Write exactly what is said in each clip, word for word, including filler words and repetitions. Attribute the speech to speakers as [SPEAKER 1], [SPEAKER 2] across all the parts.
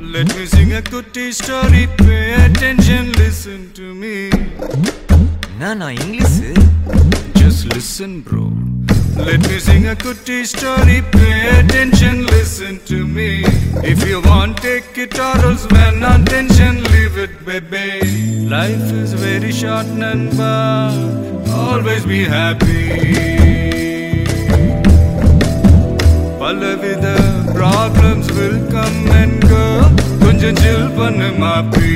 [SPEAKER 1] Let me sing a kutti story. Pay attention, listen to me.
[SPEAKER 2] Nana English?
[SPEAKER 1] Just listen, bro. Let me sing a kutti story. Pay attention, listen to me. If you want, take it or else when on tension, leave it, baby. Life is very short, Nanba. Always be happy. Palavida problems will come and go. Kunjan chill pannu maapi.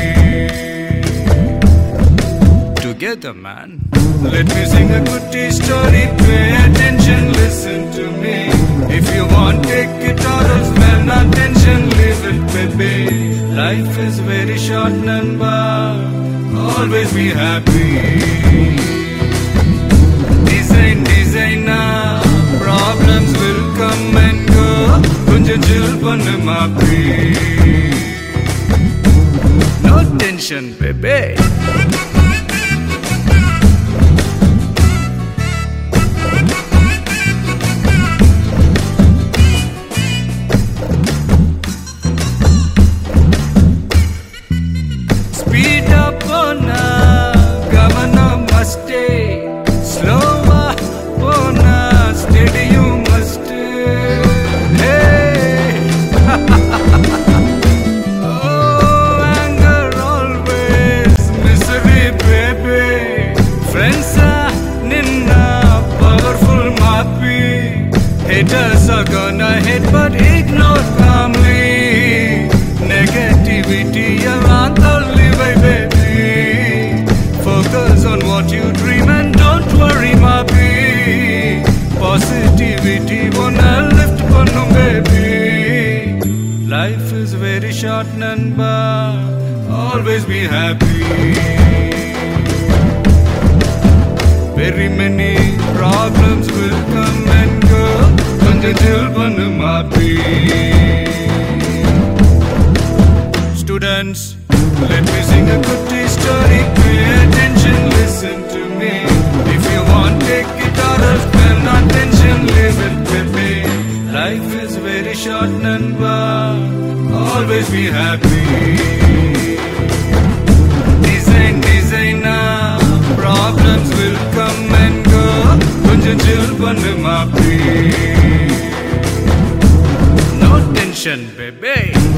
[SPEAKER 1] Together, man. Let me sing a kutti story. Pay attention, listen to me. If you want, take it or else when on tension, leave it, baby. Life is very short, Nanba. Always be happy. Design, designer. Problems will come and go. Kunjan chill pannu maapi. No tension, baby. Speed up on a governor must stay. Slow up on a steady you must stay. Hey. Oh, anger always misery, baby. Friends are ninna powerful maapi. Haters are gonna hate but ignore calmly. Negativity around only way, baby. Focus on what you dream and don't worry, maapi. Positivity wanna lift pannu, baby. Life is very short, Nanba. Always be happy. Very many problems will come and go. Kunjan chill pannu maapi. Students, let me sing a kutti story. Pay attention, listen to me. If you want, take it or else when on tension, leave it, baby. Life is very short, Nanba. Always be happy. Design, designer. Problems will come and go. Kunjan chill pannu maapi. No tension, baby.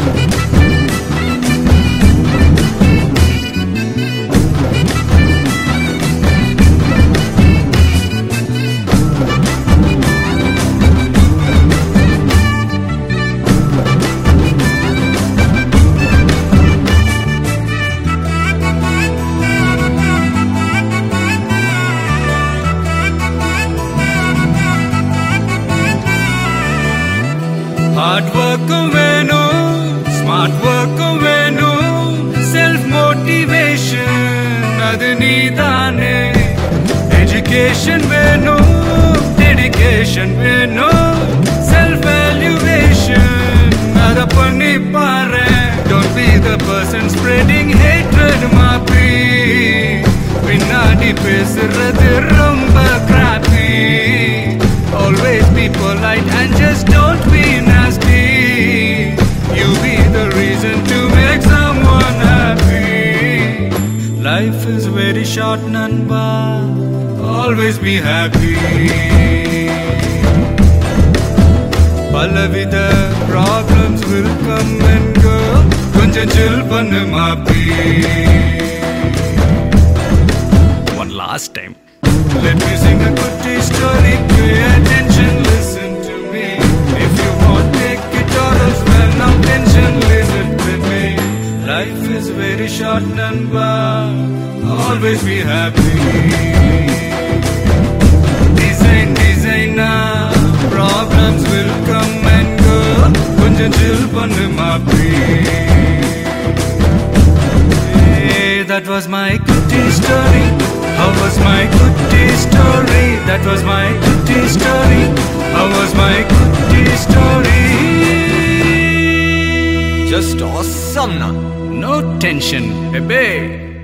[SPEAKER 1] Hard work venu, smart work venu, self motivation adu needane. Education venu, dedication venu, self valuation ada panni paare. Don't be the person spreading hatred, maapi. Pinnadi pesuradhu romba crappy. Always be polite and just don't be nasty. You be the reason to make someone happy. Life is very short, Nanba. Always be happy. Palavida problems will come and go. Kunjan chill pannu maapi. One last time. Let me sing a kutti story. Pay attention, listen to me. If you want, take it or else when no tension, leave it with me. Life is very short, Nanba. Always be happy. Design, designer. Problems will come and go. Kunjan chill pannu maapi. Hey, that was my kutti story. How was my kutti story? That was my kutti story. How was my kutti story?
[SPEAKER 2] Just awesome, na.
[SPEAKER 1] No tension, baby.